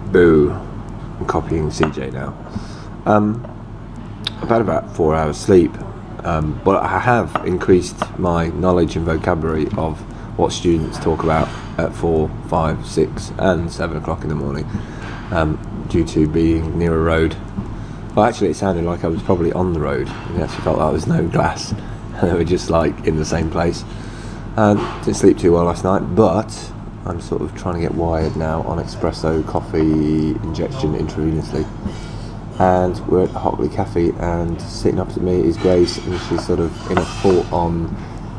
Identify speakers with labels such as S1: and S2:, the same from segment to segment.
S1: Boo. I'm copying CJ now. I've had about 4 hours sleep, but I have increased my knowledge and vocabulary of what students talk about at 4, 5, 6 and 7 o'clock in the morning, due to being near a road. Well, actually it sounded like I was probably on the road. It actually felt like there was no glass and they were just like in the same place. Didn't sleep too well last night, but I'm sort of trying to get wired now on espresso coffee injection intravenously. And we're at Hockley Cafe, and sitting opposite me is Grace, and she's sort of in a full-on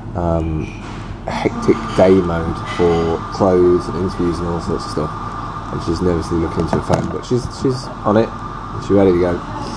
S1: hectic day mode for clothes and interviews and all sorts of stuff. And she's nervously looking into her phone, but she's on it. She's ready to go.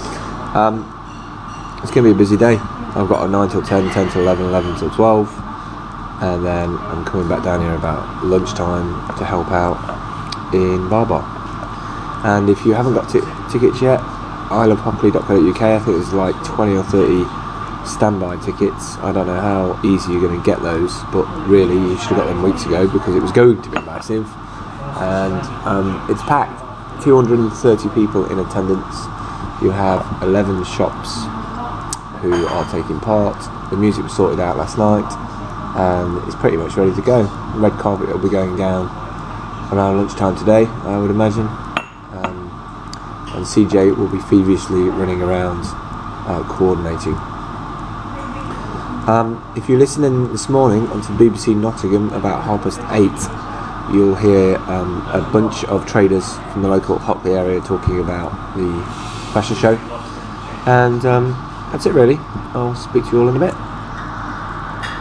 S1: It's going to be a busy day. I've got a 9 till 10, 10 till 11, 11 till 12, and then I'm coming back down here about lunchtime to help out in Bar. And if you haven't got tickets yet, ilovehockley.co.uk. I think there's like 20 or 30 standby tickets. I don't know how easy you're going to get those, but really you should have got them weeks ago because it was going to be massive. And it's packed. 230 people in attendance. You have 11 shops who are taking part. The music was sorted out last night and it's pretty much ready to go. The red carpet will be going down around lunchtime today, I would imagine. And CJ will be feverishly running around coordinating. If you're listening this morning onto BBC Nottingham about 8:30, you'll hear a bunch of traders from the local Hockley area talking about the fashion show. And that's it really. I'll speak to you all in a bit.